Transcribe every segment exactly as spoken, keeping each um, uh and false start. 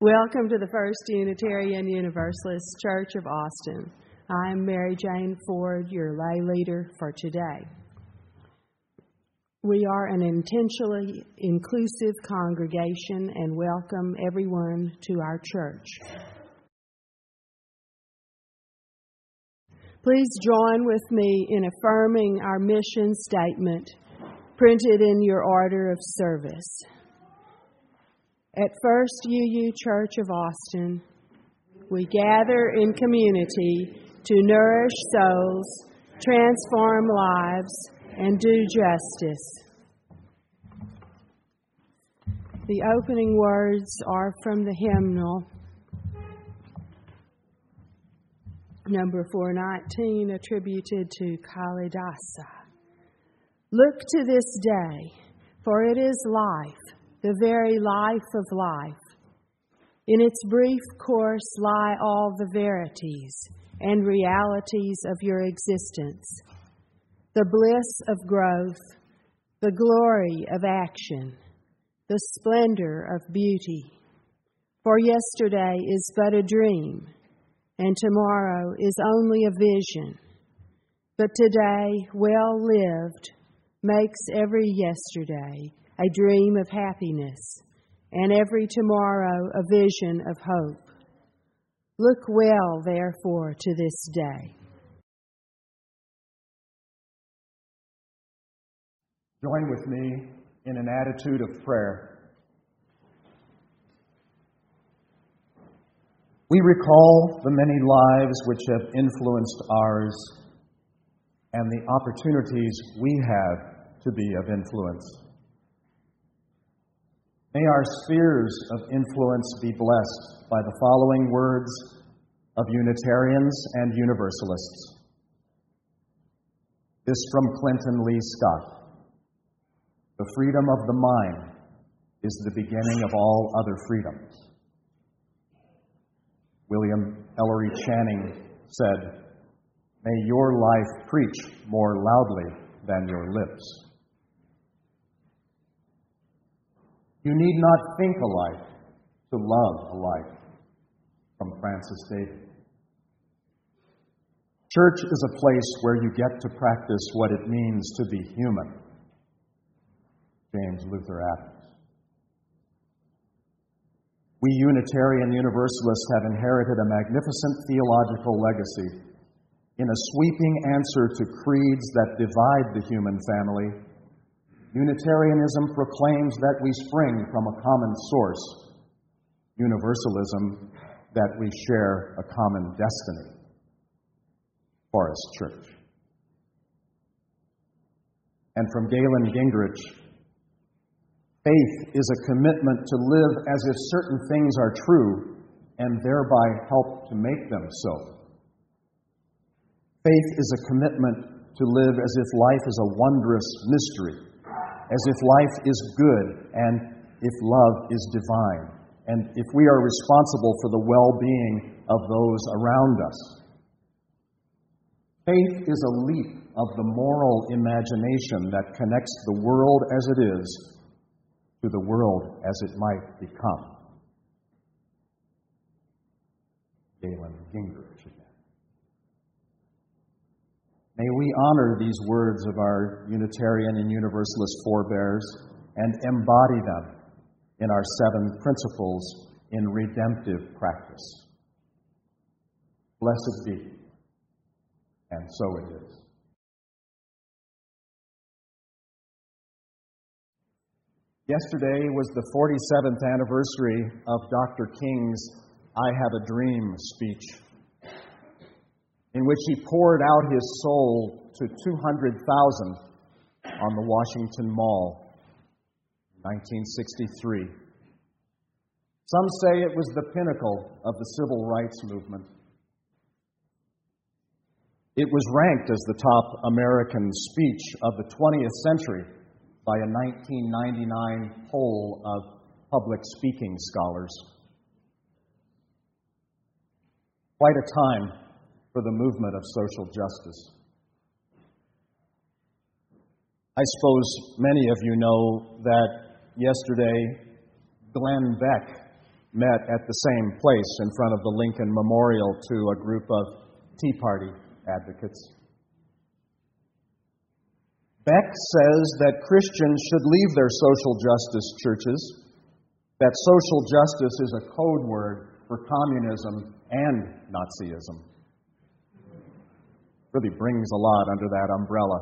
Welcome to the First Unitarian Universalist Church of Austin. I'm Mary Jane Ford, your lay leader for today. We are an intentionally inclusive congregation and welcome everyone to our church. Please join with me in affirming our mission statement printed in your order of service. At First U U Church of Austin, we gather in community to nourish souls, transform lives, and do justice. The opening words are from the hymnal, number four nineteen, attributed to Kalidasa. Look to this day, for it is life, the very life of life. In its brief course lie all the verities and realities of your existence, the bliss of growth, the glory of action, the splendor of beauty. For yesterday is but a dream, and tomorrow is only a vision. But today, well lived, makes every yesterday a dream of happiness, and every tomorrow a vision of hope. Look well, therefore, to this day. Join with me in an attitude of prayer. We recall the many lives which have influenced ours and the opportunities we have to be of influence. May our spheres of influence be blessed by the following words of Unitarians and Universalists. This from Clinton Lee Scott. The freedom of the mind is the beginning of all other freedoms. William Ellery Channing said, "May your life preach more loudly than your lips." You need not think alike to love alike, from Francis David. Church is a place where you get to practice what it means to be human. James Luther Adams. We Unitarian Universalists have inherited a magnificent theological legacy. In a sweeping answer to creeds that divide the human family, Unitarianism proclaims that we spring from a common source. Universalism, that we share a common destiny. Forest Church. And from Galen Gingrich, faith is a commitment to live as if certain things are true and thereby help to make them so. Faith is a commitment to live as if life is a wondrous mystery, as if life is good and if love is divine, and if we are responsible for the well-being of those around us. Faith is a leap of the moral imagination that connects the world as it is to the world as it might become. Galen Gingrich again. May we honor these words of our Unitarian and Universalist forebears and embody them in our seven principles in redemptive practice. Blessed be, and so it is. Yesterday was the forty-seventh anniversary of Doctor King's I Have a Dream speech, in which he poured out his soul to two hundred thousand on the Washington Mall in nineteen sixty-three. Some say it was the pinnacle of the civil rights movement. It was ranked as the top American speech of the twentieth century by a nineteen ninety-nine poll of public speaking scholars. Quite a time for the movement of social justice. I suppose many of you know that yesterday Glenn Beck met at the same place in front of the Lincoln Memorial to a group of Tea Party advocates. Beck says that Christians should leave their social justice churches, that social justice is a code word for communism and Nazism. Really brings a lot under that umbrella.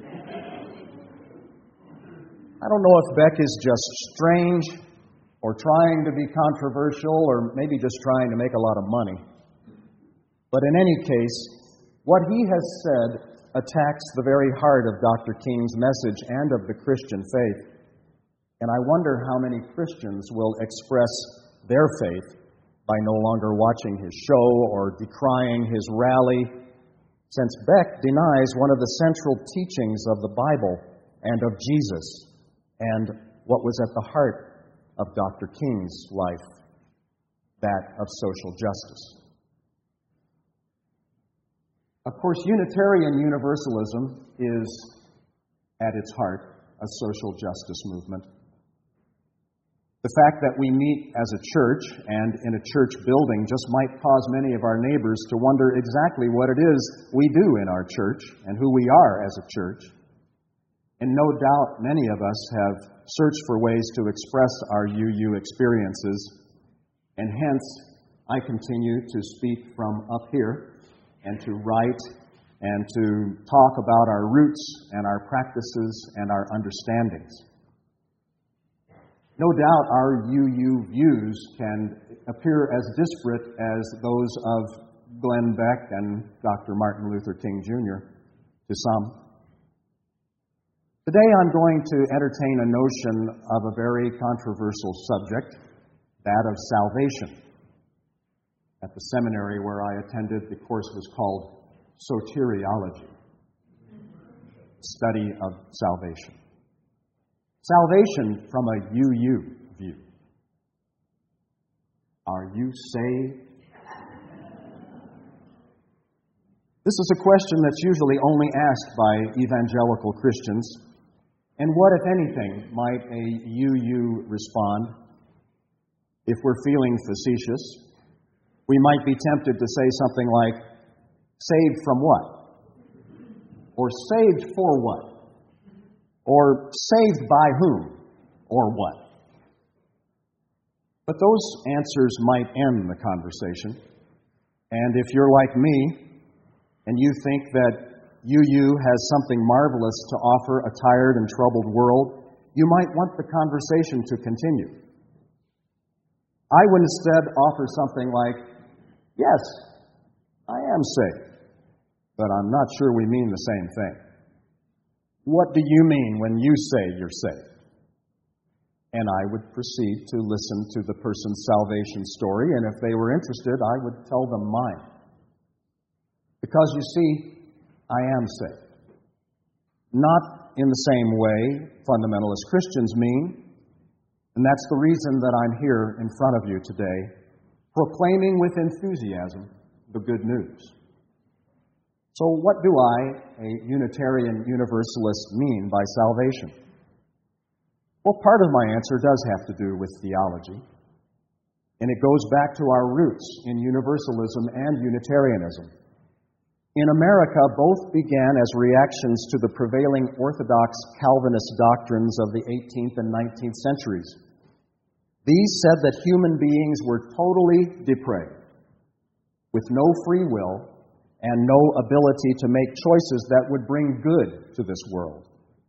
I don't know if Beck is just strange or trying to be controversial or maybe just trying to make a lot of money. But in any case, what he has said attacks the very heart of Doctor King's message and of the Christian faith. And I wonder how many Christians will express their faith by no longer watching his show or decrying his rally, since Beck denies one of the central teachings of the Bible and of Jesus and what was at the heart of Doctor King's life, that of social justice. Of course, Unitarian Universalism is, at its heart, a social justice movement. The fact that we meet as a church and in a church building just might cause many of our neighbors to wonder exactly what it is we do in our church and who we are as a church. And no doubt many of us have searched for ways to express our U U experiences, and hence I continue to speak from up here and to write and to talk about our roots and our practices and our understandings. No doubt our U U views can appear as disparate as those of Glenn Beck and Doctor Martin Luther King Junior to some. Today I'm going to entertain a notion of a very controversial subject, that of salvation. At the seminary where I attended, the course was called Soteriology, study of salvation. Salvation from a U U view. Are you saved? This is a question that's usually only asked by evangelical Christians. And what, if anything, might a U U respond? If we're feeling facetious, we might be tempted to say something like, saved from what? Or saved for what? Or saved by whom? Or what? But those answers might end the conversation. And if you're like me, and you think that U U has something marvelous to offer a tired and troubled world, you might want the conversation to continue. I would instead offer something like, yes, I am saved, but I'm not sure we mean the same thing. What do you mean when you say you're saved? And I would proceed to listen to the person's salvation story, and if they were interested, I would tell them mine. Because you see, I am saved. Not in the same way fundamentalist Christians mean, and that's the reason that I'm here in front of you today, proclaiming with enthusiasm the good news. So what do I, a Unitarian Universalist, mean by salvation? Well, part of my answer does have to do with theology, and it goes back to our roots in Universalism and Unitarianism. In America, both began as reactions to the prevailing Orthodox Calvinist doctrines of the eighteenth and nineteenth centuries. These said that human beings were totally depraved, with no free will and no ability to make choices that would bring good to this world.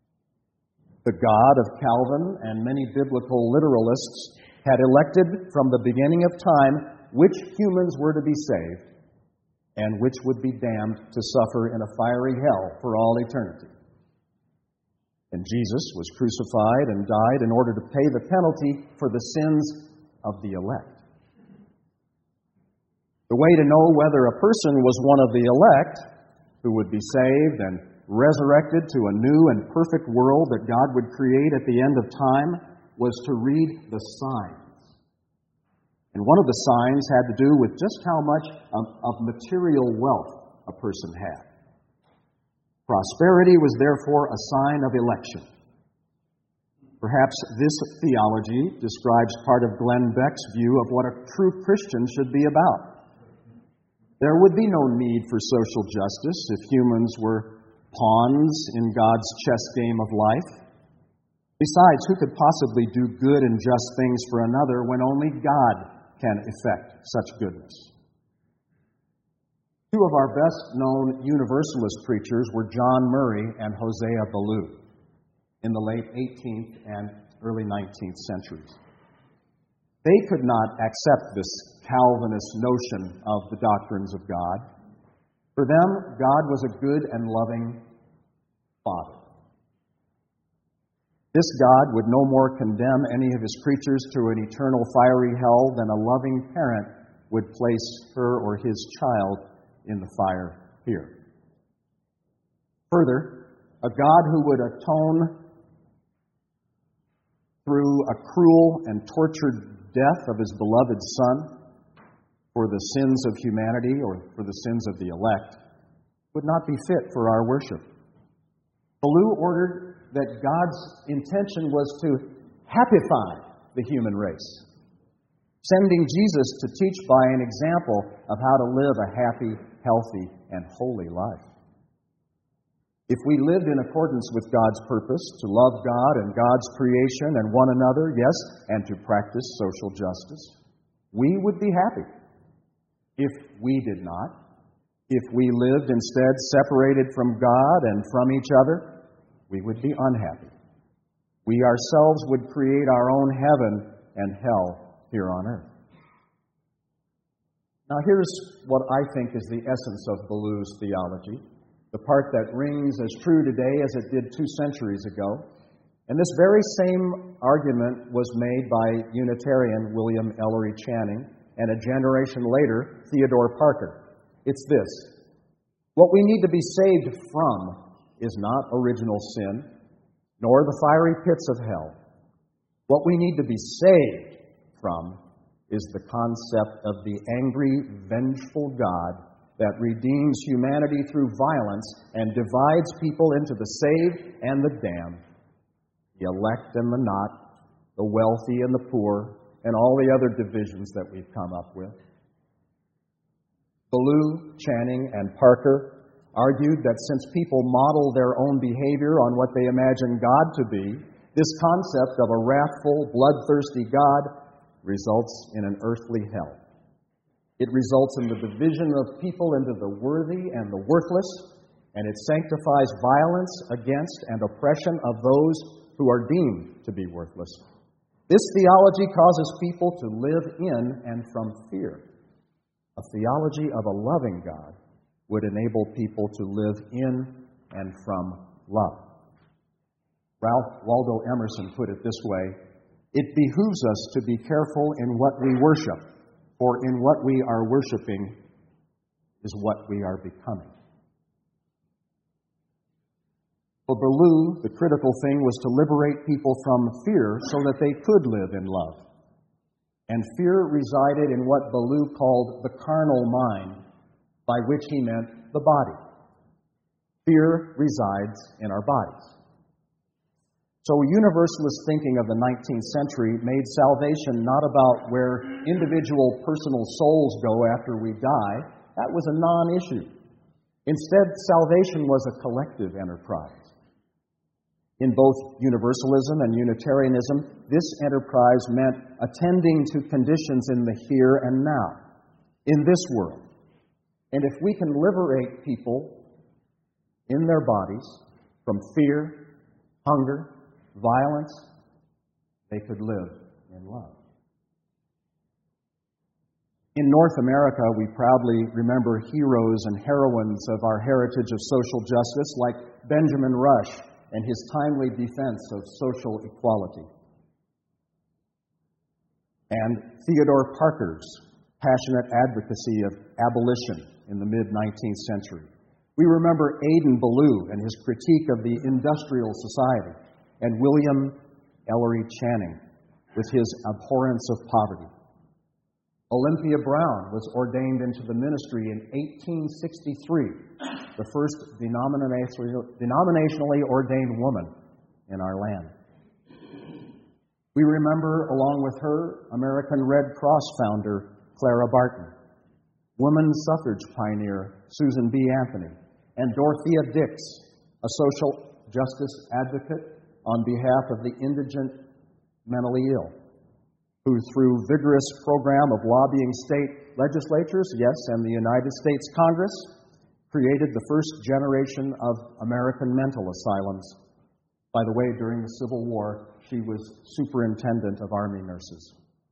The God of Calvin and many biblical literalists had elected from the beginning of time which humans were to be saved and which would be damned to suffer in a fiery hell for all eternity. And Jesus was crucified and died in order to pay the penalty for the sins of the elect. The way to know whether a person was one of the elect, who would be saved and resurrected to a new and perfect world that God would create at the end of time, was to read the signs. And one of the signs had to do with just how much of, of material wealth a person had. Prosperity was therefore a sign of election. Perhaps this theology describes part of Glenn Beck's view of what a true Christian should be about. There would be no need for social justice if humans were pawns in God's chess game of life. Besides, who could possibly do good and just things for another when only God can effect such goodness? Two of our best-known Universalist preachers were John Murray and Hosea Ballou in the late eighteenth and early nineteenth centuries. They could not accept this Calvinist notion of the doctrines of God. For them, God was a good and loving Father. This God would no more condemn any of His creatures to an eternal fiery hell than a loving parent would place her or his child in the fire here. Further, a God who would atone through a cruel and tortured death of His beloved Son for the sins of humanity or for the sins of the elect would not be fit for our worship. Ballou ordered that God's intention was to happify the human race, sending Jesus to teach by an example of how to live a happy, healthy, and holy life. If we lived in accordance with God's purpose to love God and God's creation and one another, yes, and to practice social justice, we would be happy. If we did not, if we lived instead separated from God and from each other, we would be unhappy. We ourselves would create our own heaven and hell here on earth. Now here's what I think is the essence of Ballou's theology, the part that rings as true today as it did two centuries ago. And this very same argument was made by Unitarian William Ellery Channing and a generation later, Theodore Parker. It's this: what we need to be saved from is not original sin, nor the fiery pits of hell. What we need to be saved from is the concept of the angry, vengeful God that redeems humanity through violence and divides people into the saved and the damned, the elect and the not, the wealthy and the poor, and all the other divisions that we've come up with. Ballou, Channing, and Parker argued that since people model their own behavior on what they imagine God to be, this concept of a wrathful, bloodthirsty God results in an earthly hell. It results in the division of people into the worthy and the worthless, and it sanctifies violence against and oppression of those who are deemed to be worthless. This theology causes people to live in and from fear. A theology of a loving God would enable people to live in and from love. Ralph Waldo Emerson put it this way: it behooves us to be careful in what we worship, for in what we are worshiping is what we are becoming. For Ballou, the critical thing was to liberate people from fear so that they could live in love. And fear resided in what Ballou called the carnal mind, by which he meant the body. Fear resides in our bodies. So Universalist thinking of the nineteenth century made salvation not about where individual personal souls go after we die. That was a non-issue. Instead, salvation was a collective enterprise. In both Universalism and Unitarianism, this enterprise meant attending to conditions in the here and now, in this world. And if we can liberate people in their bodies from fear, hunger, violence, they could live in love. In North America, we proudly remember heroes and heroines of our heritage of social justice, like Benjamin Rush and his timely defense of social equality, and Theodore Parker's passionate advocacy of abolition in the mid-nineteenth century. We remember Aidan Ballou and his critique of the industrial society, and William Ellery Channing with his abhorrence of poverty. Olympia Brown was ordained into the ministry in eighteen sixty-three, the first denominationally ordained woman in our land. We remember, along with her, American Red Cross founder Clara Barton, woman suffrage pioneer Susan B. Anthony, and Dorothea Dix, a social justice advocate on behalf of the indigent mentally ill, who through vigorous program of lobbying state legislatures, yes, and the United States Congress, created the first generation of American mental asylums. By the way, during the Civil War, she was superintendent of Army nurses.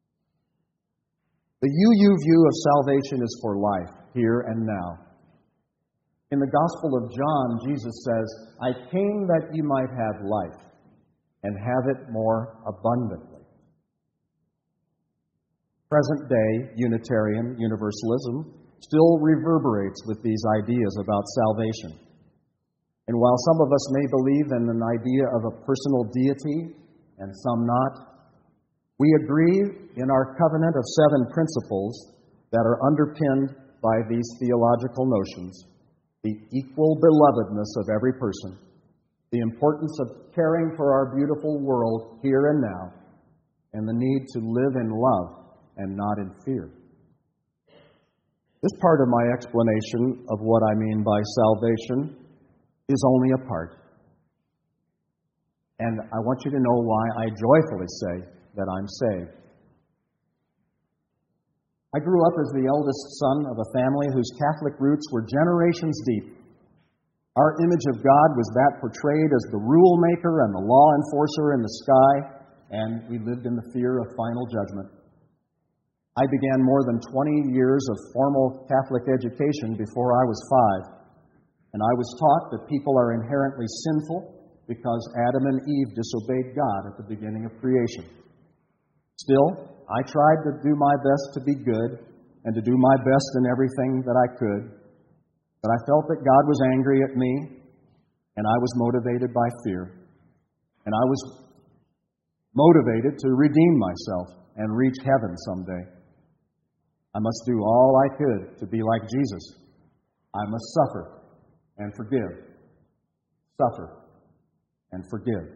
The U U view of salvation is for life, here and now. In the Gospel of John, Jesus says, I came that you might have life, and have it more abundantly. Present-day Unitarian Universalism still reverberates with these ideas about salvation. And while some of us may believe in an idea of a personal deity, and some not, we agree in our covenant of seven principles that are underpinned by these theological notions: the equal belovedness of every person, the importance of caring for our beautiful world here and now, and the need to live in love and not in fear. This part of my explanation of what I mean by salvation is only a part. And I want you to know why I joyfully say that I'm saved. I grew up as the eldest son of a family whose Catholic roots were generations deep. Our image of God was that portrayed as the rule maker and the law enforcer in the sky, and we lived in the fear of final judgment. I began more than twenty years of formal Catholic education before I was five, and I was taught that people are inherently sinful because Adam and Eve disobeyed God at the beginning of creation. Still, I tried to do my best to be good and to do my best in everything that I could, but I felt that God was angry at me, and I was motivated by fear, and I was motivated to redeem myself and reach heaven someday. I must do all I could to be like Jesus. I must suffer and forgive. Suffer and forgive.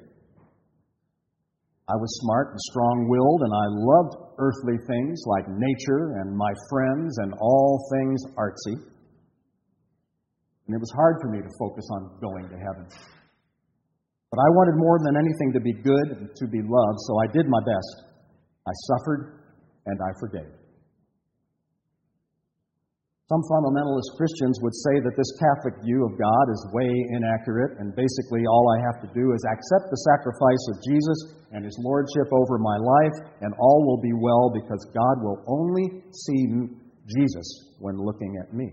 I was smart and strong-willed, and I loved earthly things like nature and my friends and all things artsy. And it was hard for me to focus on going to heaven. But I wanted more than anything to be good and to be loved, so I did my best. I suffered and I forgave. Some fundamentalist Christians would say that this Catholic view of God is way inaccurate, and basically all I have to do is accept the sacrifice of Jesus and His lordship over my life, and all will be well because God will only see Jesus when looking at me.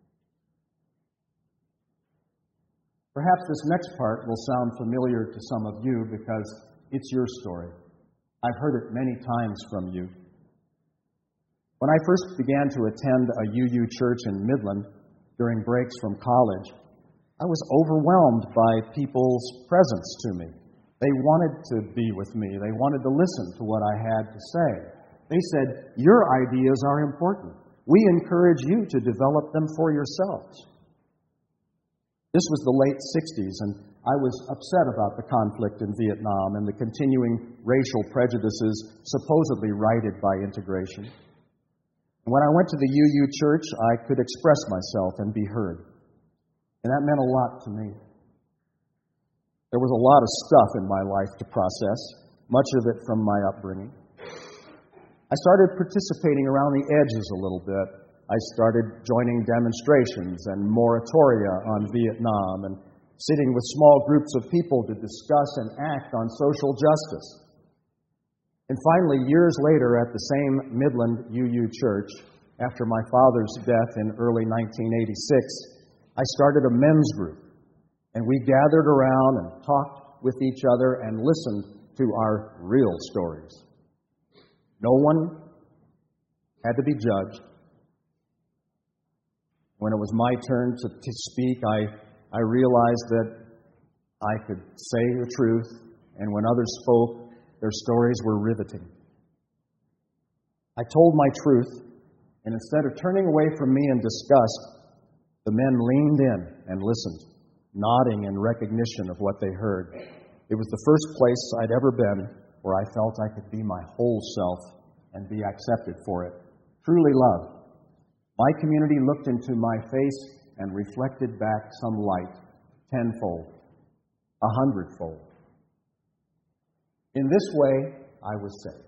Perhaps this next part will sound familiar to some of you because it's your story. I've heard it many times from you. When I first began to attend a U U church in Midland during breaks from college, I was overwhelmed by people's presence to me. They wanted to be with me. They wanted to listen to what I had to say. They said, "Your ideas are important. We encourage you to develop them for yourselves." This was the late sixties, and I was upset about the conflict in Vietnam and the continuing racial prejudices supposedly righted by integration. When I went to the U U church, I could express myself and be heard. And that meant a lot to me. There was a lot of stuff in my life to process, much of it from my upbringing. I started participating around the edges a little bit. I started joining demonstrations and moratoria on Vietnam and sitting with small groups of people to discuss and act on social justice. And finally, years later, at the same Midland U U church, after my father's death in early nineteen eighty-six, I started a men's group. And we gathered around and talked with each other and listened to our real stories. No one had to be judged. When it was my turn to, to speak, I, I realized that I could say the truth, and when others spoke, their stories were riveting. I told my truth, and instead of turning away from me in disgust, the men leaned in and listened, nodding in recognition of what they heard. It was the first place I'd ever been where I felt I could be my whole self and be accepted for it. Truly loved. My community looked into my face and reflected back some light, tenfold, a hundredfold. In this way, I was saved.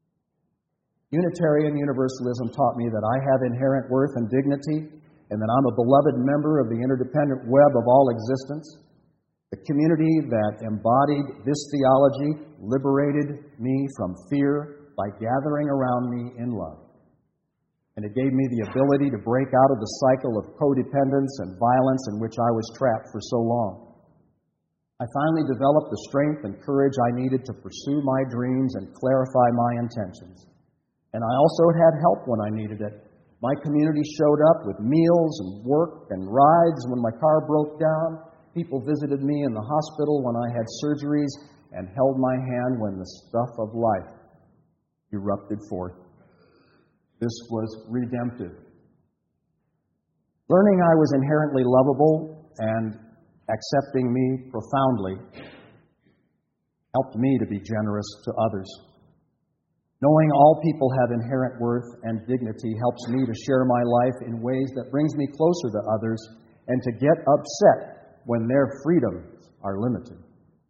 Unitarian Universalism taught me that I have inherent worth and dignity, and that I'm a beloved member of the interdependent web of all existence. The community that embodied this theology liberated me from fear by gathering around me in love. And it gave me the ability to break out of the cycle of codependence and violence in which I was trapped for so long. I finally developed the strength and courage I needed to pursue my dreams and clarify my intentions. And I also had help when I needed it. My community showed up with meals and work and rides when my car broke down. People visited me in the hospital when I had surgeries and held my hand when the stuff of life erupted forth. This was redemptive. Learning I was inherently lovable and accepting me profoundly helped me to be generous to others. Knowing all people have inherent worth and dignity helps me to share my life in ways that brings me closer to others and to get upset when their freedoms are limited.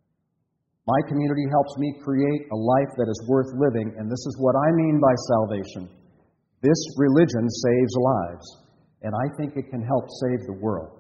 My community helps me create a life that is worth living, and this is what I mean by salvation. This religion saves lives, and I think it can help save the world.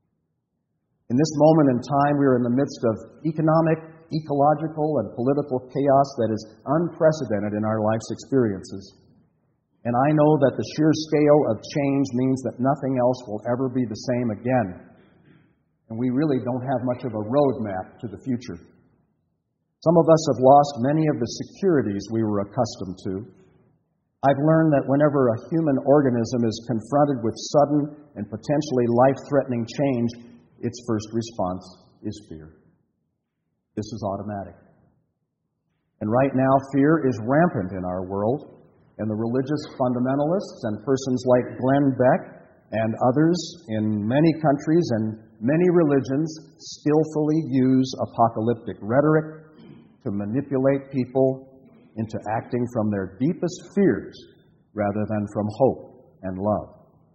In this moment in time, we are in the midst of economic, ecological, and political chaos that is unprecedented in our life's experiences. And I know that the sheer scale of change means that nothing else will ever be the same again. And we really don't have much of a roadmap to the future. Some of us have lost many of the securities we were accustomed to. I've learned that whenever a human organism is confronted with sudden and potentially life-threatening change, its first response is fear. This is automatic. And right now, fear is rampant in our world, and the religious fundamentalists and persons like Glenn Beck and others in many countries and many religions skillfully use apocalyptic rhetoric to manipulate people into acting from their deepest fears rather than from hope and love.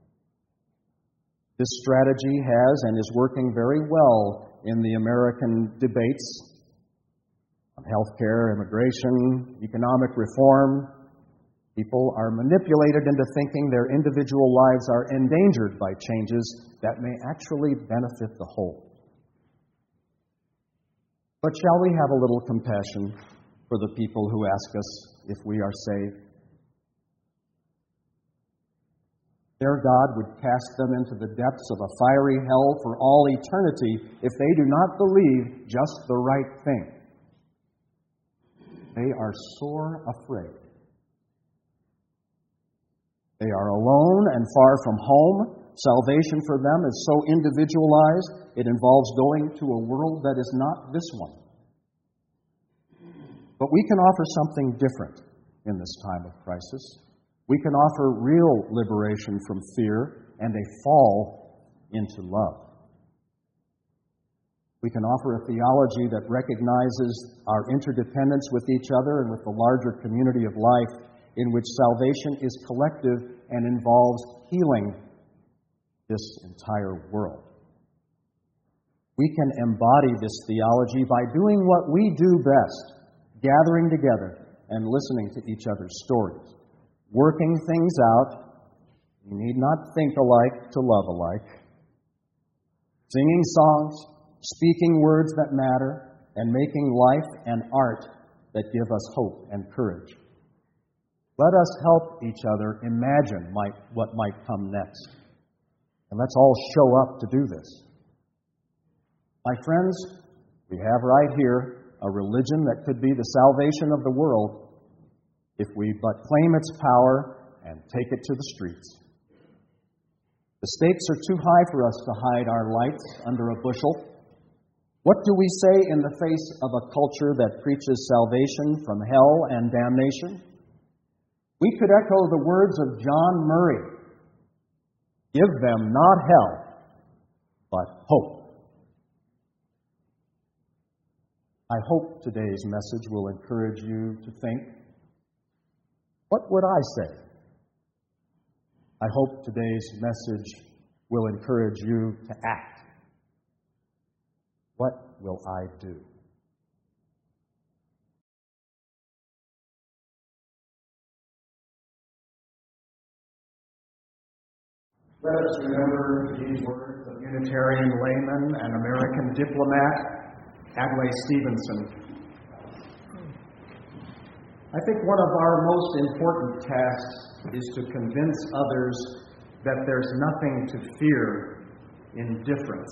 This strategy has and is working very well in the American debates on health care, immigration, economic reform. People are manipulated into thinking their individual lives are endangered by changes that may actually benefit the whole. But shall we have a little compassion for the people who ask us if we are saved? Their God would cast them into the depths of a fiery hell for all eternity if they do not believe just the right thing. They are sore afraid. They are alone and far from home. Salvation for them is so individualized, it involves going to a world that is not this one. But we can offer something different in this time of crisis. We can offer real liberation from fear and a fall into love. We can offer a theology that recognizes our interdependence with each other and with the larger community of life, in which salvation is collective and involves healing this entire world. We can embody this theology by doing what we do best, gathering together and listening to each other's stories, working things out. We need not think alike to love alike, singing songs, speaking words that matter, and making life and art that give us hope and courage. Let us help each other imagine might, what might come next. And let's all show up to do this. My friends, we have right here a religion that could be the salvation of the world if we but claim its power and take it to the streets. The stakes are too high for us to hide our lights under a bushel. What do we say in the face of a culture that preaches salvation from hell and damnation? We could echo the words of John Murray. Give them not hell, but hope. I hope today's message will encourage you to think, what would I say? I hope today's message will encourage you to act. What will I do? Let us remember these words of Unitarian layman and American diplomat Adlai Stevenson. I think one of our most important tasks is to convince others that there's nothing to fear in difference.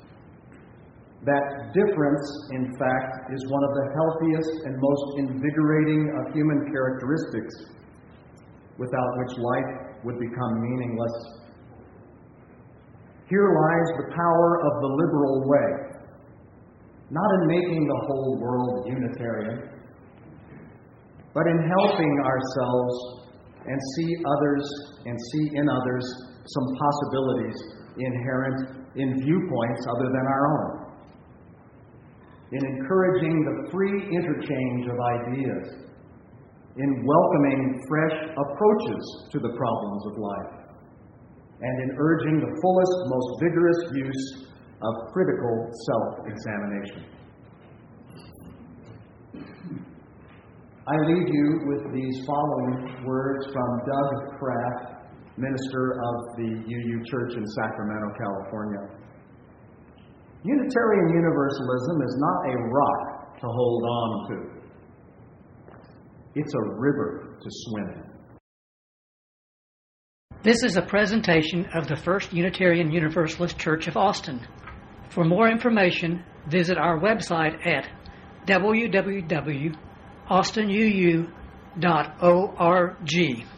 That difference, in fact, is one of the healthiest and most invigorating of human characteristics, without which life would become meaningless. Here lies the power of the liberal way. Not in making the whole world Unitarian, but in helping ourselves and see others and see in others some possibilities inherent in viewpoints other than our own. In encouraging the free interchange of ideas, in welcoming fresh approaches to the problems of life, and in urging the fullest, most vigorous use of critical self-examination. I leave you with these following words from Doug Kraft, minister of the U U Church in Sacramento, California. Unitarian Universalism is not a rock to hold on to. It's a river to swim in. This is a presentation of the First Unitarian Universalist Church of Austin. For more information, visit our website at w w w dot austin u u dot org.